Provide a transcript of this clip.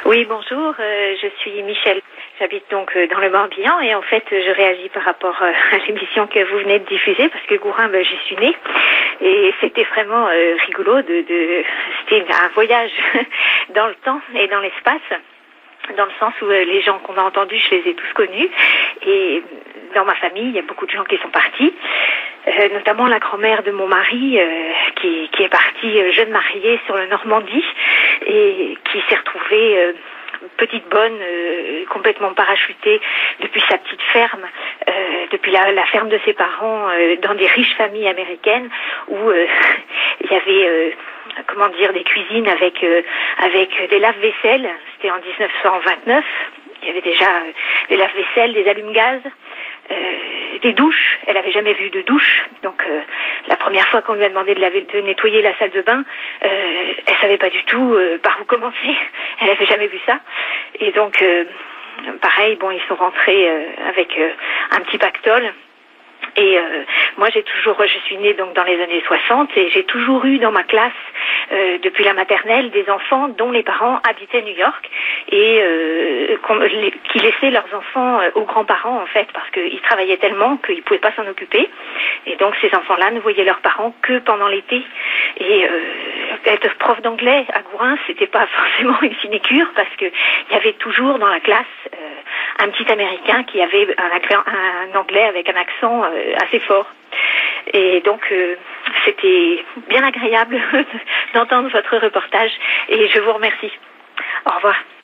Oui, bonjour, je suis Michel. J'habite donc dans le Morbihan et en fait je réagis par rapport à l'émission que vous venez de diffuser parce que Gourin, j'y suis née et c'était vraiment rigolo c'était un voyage dans le temps et dans l'espace. Dans le sens où les gens qu'on a entendus, je les ai tous connus. Et dans ma famille, il y a beaucoup de gens qui sont partis. Notamment la grand-mère de mon mari qui est partie jeune mariée sur le Normandie et qui s'est retrouvée petite bonne, complètement parachutée depuis sa petite ferme, depuis la ferme de ses parents, dans des riches familles américaines où il y avait des cuisines avec des lave-vaisselle. C'était en 1929. Il y avait déjà des lave-vaisselle, des allumes-gaz, des douches. Elle avait jamais vu de douche. Donc la première fois qu'on lui a demandé de nettoyer la salle de bain, elle savait pas du tout par où commencer. Elle avait jamais vu ça. Et donc pareil, ils sont rentrés avec un petit pactole. Et moi je suis née donc dans les années 60 et j'ai toujours eu dans ma classe depuis la maternelle des enfants dont les parents habitaient New York et qui laissaient leurs enfants aux grands-parents en fait parce qu'ils travaillaient tellement qu'ils pouvaient pas s'en occuper et donc ces enfants-là ne voyaient leurs parents que pendant l'été et être prof d'anglais à Gourin c'était pas forcément une sinécure parce que il y avait toujours dans la classe un petit Américain qui avait un anglais avec un accent assez fort. Et donc, c'était bien agréable d'entendre votre reportage et je vous remercie. Au revoir.